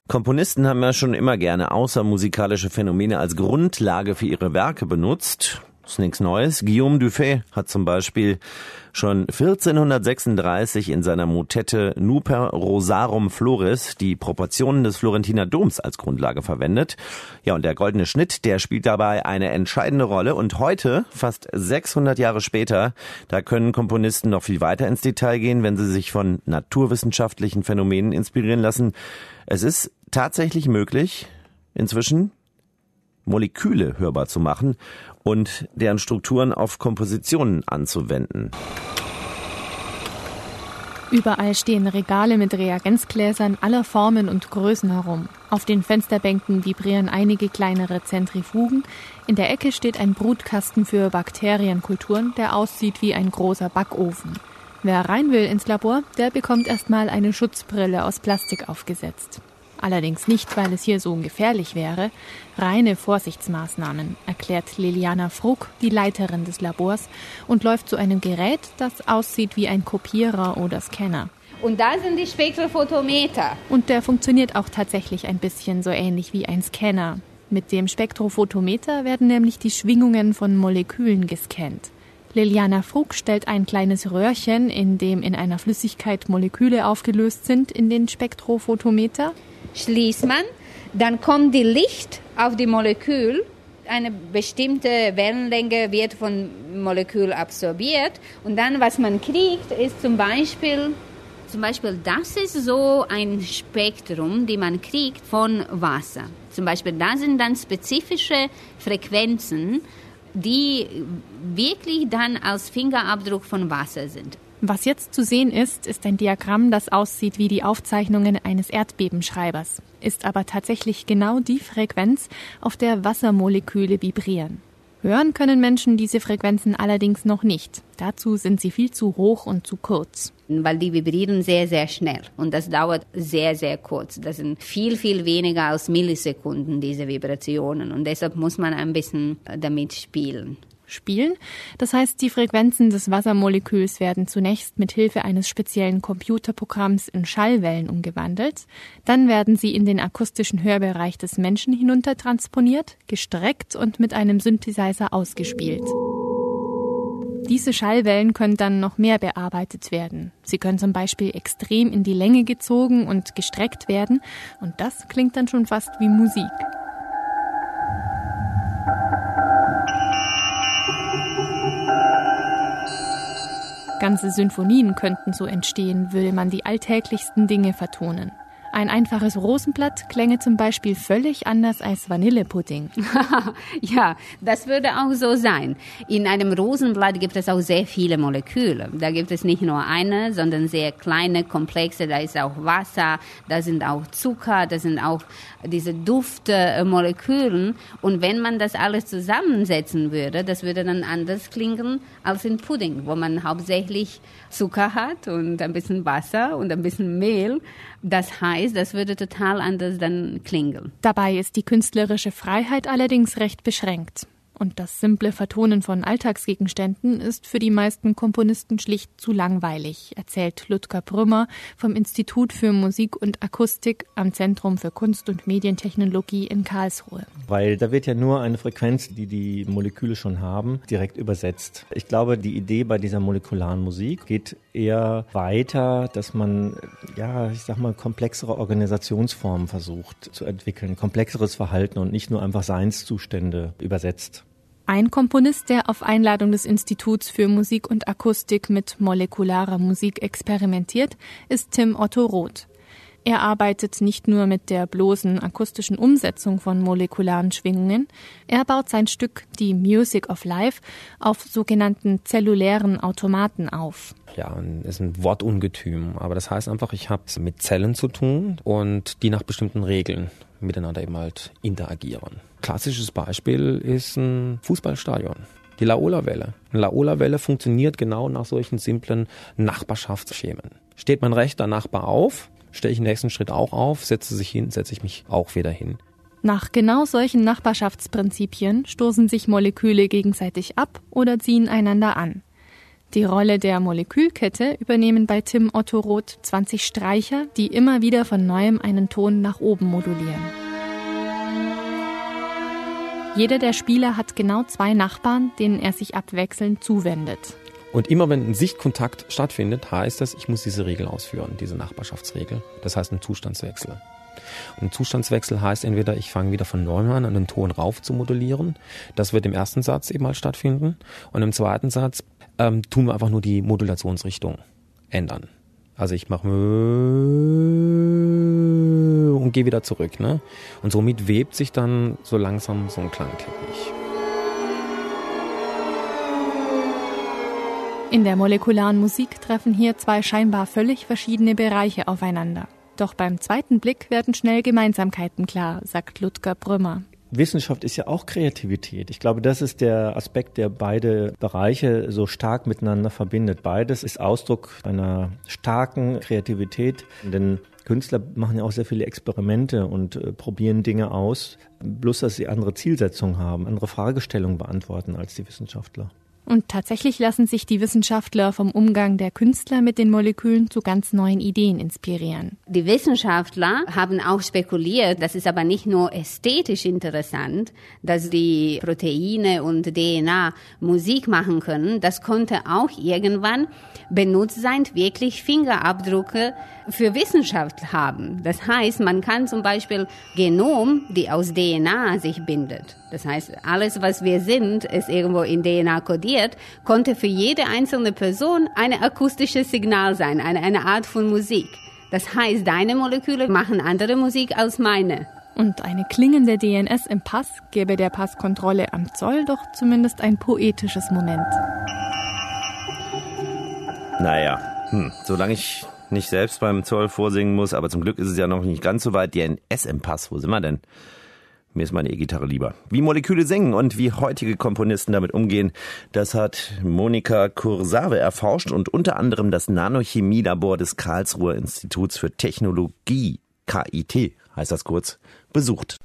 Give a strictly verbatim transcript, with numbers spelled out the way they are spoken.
Komponisten haben ja schon immer gerne außermusikalische Phänomene als Grundlage für ihre Werke benutzt. Das ist nichts Neues. Guillaume Dufay hat zum Beispiel schon vierzehnhundertsechsunddreißig in seiner Motette Nuper Rosarum Floris die Proportionen des Florentiner Doms als Grundlage verwendet. Ja, und der goldene Schnitt, der spielt dabei eine entscheidende Rolle. Und heute, fast sechshundert Jahre später, da können Komponisten noch viel weiter ins Detail gehen, wenn sie sich von naturwissenschaftlichen Phänomenen inspirieren lassen. Es ist tatsächlich möglich, inzwischen Moleküle hörbar zu machen und deren Strukturen auf Kompositionen anzuwenden. Überall stehen Regale mit Reagenzgläsern aller Formen und Größen herum. Auf den Fensterbänken vibrieren einige kleinere Zentrifugen. In der Ecke steht ein Brutkasten für Bakterienkulturen, der aussieht wie ein großer Backofen. Wer rein will ins Labor, der bekommt erstmal eine Schutzbrille aus Plastik aufgesetzt. Allerdings nicht, weil es hier so gefährlich wäre. Reine Vorsichtsmaßnahmen, erklärt Liliana Frug, die Leiterin des Labors, und läuft zu einem Gerät, das aussieht wie ein Kopierer oder Scanner. Und da sind die Spektrophotometer. Und der funktioniert auch tatsächlich ein bisschen so ähnlich wie ein Scanner. Mit dem Spektrophotometer werden nämlich die Schwingungen von Molekülen gescannt. Liliana Frug stellt ein kleines Röhrchen, in dem in einer Flüssigkeit Moleküle aufgelöst sind, in den Spektrophotometer. Schließt man, dann kommt die Licht auf die Molekül. Eine bestimmte Wellenlänge wird von Molekül absorbiert. Und dann, was man kriegt, ist zum Beispiel, zum Beispiel, das ist so ein Spektrum, die man kriegt von Wasser. Zum Beispiel, da sind dann spezifische Frequenzen, die wirklich dann als Fingerabdruck von Wasser sind. Was jetzt zu sehen ist, ist ein Diagramm, das aussieht wie die Aufzeichnungen eines Erdbebenschreibers, ist aber tatsächlich genau die Frequenz, auf der Wassermoleküle vibrieren. Hören können Menschen diese Frequenzen allerdings noch nicht. Dazu sind sie viel zu hoch und zu kurz. Weil die vibrieren sehr, sehr schnell und das dauert sehr, sehr kurz. Das sind viel, viel weniger als Millisekunden, diese Vibrationen, und deshalb muss man ein bisschen damit spielen. Spielen. Das heißt, die Frequenzen des Wassermoleküls werden zunächst mit Hilfe eines speziellen Computerprogramms in Schallwellen umgewandelt. Dann werden sie in den akustischen Hörbereich des Menschen hinuntertransponiert, gestreckt und mit einem Synthesizer ausgespielt. Diese Schallwellen können dann noch mehr bearbeitet werden. Sie können zum Beispiel extrem in die Länge gezogen und gestreckt werden, und das klingt dann schon fast wie Musik. Ganze Sinfonien könnten so entstehen, würde man die alltäglichsten Dinge vertonen. Ein einfaches Rosenblatt klänge zum Beispiel völlig anders als Vanillepudding. Ja, das würde auch so sein. In einem Rosenblatt gibt es auch sehr viele Moleküle. Da gibt es nicht nur eine, sondern sehr kleine, komplexe. Da ist auch Wasser, da sind auch Zucker, da sind auch diese Duftmoleküle. Und wenn man das alles zusammensetzen würde, das würde dann anders klingen als in Pudding, wo man hauptsächlich Zucker hat und ein bisschen Wasser und ein bisschen Mehl. Das heißt, das würde total anders dann klingen. Dabei ist die künstlerische Freiheit allerdings recht beschränkt. Und das simple Vertonen von Alltagsgegenständen ist für die meisten Komponisten schlicht zu langweilig, erzählt Ludger Brümmer vom Institut für Musik und Akustik am Zentrum für Kunst- und Medientechnologie in Karlsruhe. Weil da wird ja nur eine Frequenz, die die Moleküle schon haben, direkt übersetzt. Ich glaube, die Idee bei dieser molekularen Musik geht eher weiter, dass man, ja, ich sag mal, komplexere Organisationsformen versucht zu entwickeln, komplexeres Verhalten und nicht nur einfach Seinszustände übersetzt. Ein Komponist, der auf Einladung des Instituts für Musik und Akustik mit molekularer Musik experimentiert, ist Tim Otto Roth. Er arbeitet nicht nur mit der bloßen akustischen Umsetzung von molekularen Schwingungen, er baut sein Stück, die Music of Life, auf sogenannten zellulären Automaten auf. Ja, ist ein Wortungetüm, aber das heißt einfach, ich habe es mit Zellen zu tun und die nach bestimmten Regeln miteinander eben halt interagieren. Klassisches Beispiel ist ein Fußballstadion. Die Laola-Welle. Eine Laola-Welle funktioniert genau nach solchen simplen Nachbarschaftsschemen. Steht mein rechter Nachbar auf, stelle ich den nächsten Schritt auch auf, setze sich hin, setze ich mich auch wieder hin. Nach genau solchen Nachbarschaftsprinzipien stoßen sich Moleküle gegenseitig ab oder ziehen einander an. Die Rolle der Molekülkette übernehmen bei Tim Otto Roth zwanzig Streicher, die immer wieder von Neuem einen Ton nach oben modulieren. Jeder der Spieler hat genau zwei Nachbarn, denen er sich abwechselnd zuwendet. Und immer wenn ein Sichtkontakt stattfindet, heißt das, ich muss diese Regel ausführen, diese Nachbarschaftsregel. Das heißt ein Zustandswechsel. Und ein Zustandswechsel heißt entweder, ich fange wieder von neuem an, einen Ton rauf zu modulieren. Das wird im ersten Satz eben mal stattfinden. Und im zweiten Satz ähm, tun wir einfach nur die Modulationsrichtung ändern. Also ich mache und gehe wieder zurück. Ne? Und somit webt sich dann so langsam so ein Klangteppich. In der molekularen Musik treffen hier zwei scheinbar völlig verschiedene Bereiche aufeinander. Doch beim zweiten Blick werden schnell Gemeinsamkeiten klar, sagt Ludger Brümmer. Wissenschaft ist ja auch Kreativität. Ich glaube, das ist der Aspekt, der beide Bereiche so stark miteinander verbindet. Beides ist Ausdruck einer starken Kreativität, denn Künstler machen ja auch sehr viele Experimente und äh, probieren Dinge aus, bloß dass sie andere Zielsetzungen haben, andere Fragestellungen beantworten als die Wissenschaftler. Und tatsächlich lassen sich die Wissenschaftler vom Umgang der Künstler mit den Molekülen zu ganz neuen Ideen inspirieren. Die Wissenschaftler haben auch spekuliert, das ist aber nicht nur ästhetisch interessant, dass die Proteine und D N A Musik machen können, das konnte auch irgendwann benutzt sein, wirklich Fingerabdrücke für Wissenschaft haben. Das heißt, man kann zum Beispiel Genom, die aus D N A sich bindet. Das heißt, alles, was wir sind, ist irgendwo in D N A kodiert, konnte für jede einzelne Person ein akustisches Signal sein, eine, eine Art von Musik. Das heißt, deine Moleküle machen andere Musik als meine. Und eine klingende D N S im Pass gäbe der Passkontrolle am Zoll doch zumindest ein poetisches Moment. Naja, hm, solange ich nicht selbst beim Zoll vorsingen muss, aber zum Glück ist es ja noch nicht ganz so weit. D N S im Pass, wo sind wir denn? Mir ist meine E-Gitarre lieber. Wie Moleküle singen und wie heutige Komponisten damit umgehen, das hat Monika Kursave erforscht und unter anderem das Nanochemielabor des Karlsruher Instituts für Technologie, K I T heißt das kurz, besucht.